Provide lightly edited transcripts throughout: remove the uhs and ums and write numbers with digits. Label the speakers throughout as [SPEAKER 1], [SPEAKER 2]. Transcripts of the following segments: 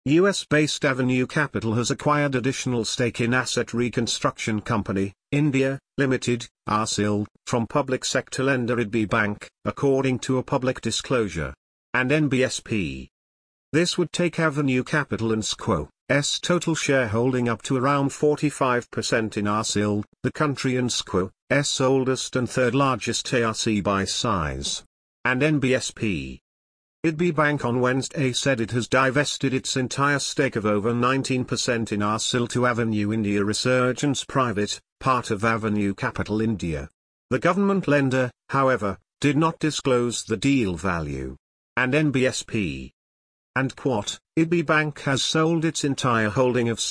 [SPEAKER 1] US-based Avenue Capital has acquired additional stake in Asset Reconstruction Company, India, Limited, ARCIL, from public sector lender IDBI Bank, according to a public disclosure. And NBSP. This would take Avenue Capital and SQO's total shareholding up to around 45% in ARCIL, the country and SQO's oldest and third largest ARC by size. And NBSP. IDBI Bank on Wednesday said it has divested its entire stake of over 19% in ARCIL to Avenue India Resurgence Private, part of Avenue Capital India. The government lender, however, did not disclose the deal value. And NBSP. And IDBI Bank has sold its entire holding of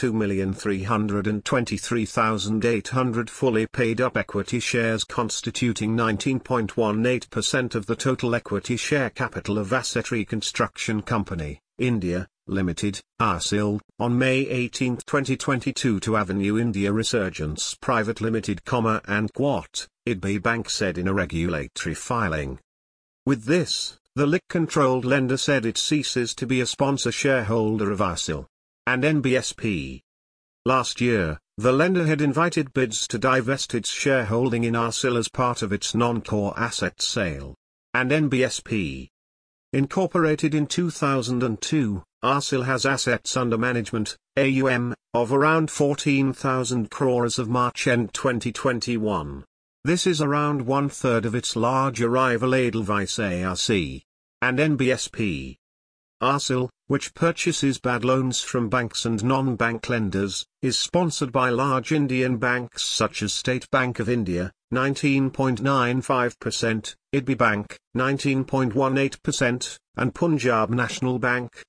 [SPEAKER 1] 62,323,800 fully paid-up equity shares constituting 19.18% of the total equity share capital of Asset Reconstruction Company, India, Limited, ARCIL, on May 18, 2022 to Avenue India Resurgence Private Limited, and IDBI Bank said in a regulatory filing. With this, the LIC-controlled lender said it ceases to be a sponsor shareholder of ARCIL. And NBSP. Last year, the lender had invited bids to divest its shareholding in ARCIL as part of its non-core asset sale. And NBSP. Incorporated in 2002, ARCIL has assets under management, AUM, of around 14,000 crore as of March end 2021. This is around one-third of its larger rival Edelweiss ARC. And NBSP. ARCIL, which purchases bad loans from banks and non-bank lenders, is sponsored by large Indian banks such as State Bank of India, 19.95%, IDBI Bank, 19.18%, and Punjab National Bank,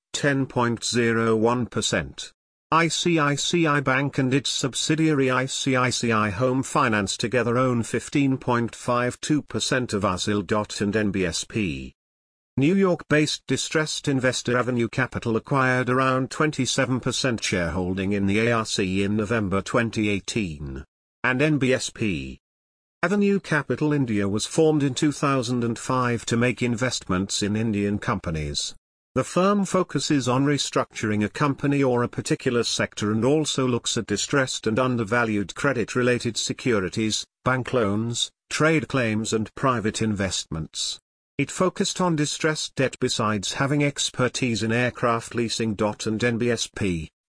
[SPEAKER 1] 10.01%. ICICI Bank and its subsidiary ICICI Home Finance together own 15.52% of ARCIL. And NBSP. New York-based distressed investor Avenue Capital acquired around 27% shareholding in the ARC in November 2018. And NBSP. Avenue Capital India was formed in 2005 to make investments in Indian companies. The firm focuses on restructuring a company or a particular sector and also looks at distressed and undervalued credit-related securities, bank loans, trade claims and private investments. It focused on distressed debt besides having expertise in aircraft leasing. And NBSP.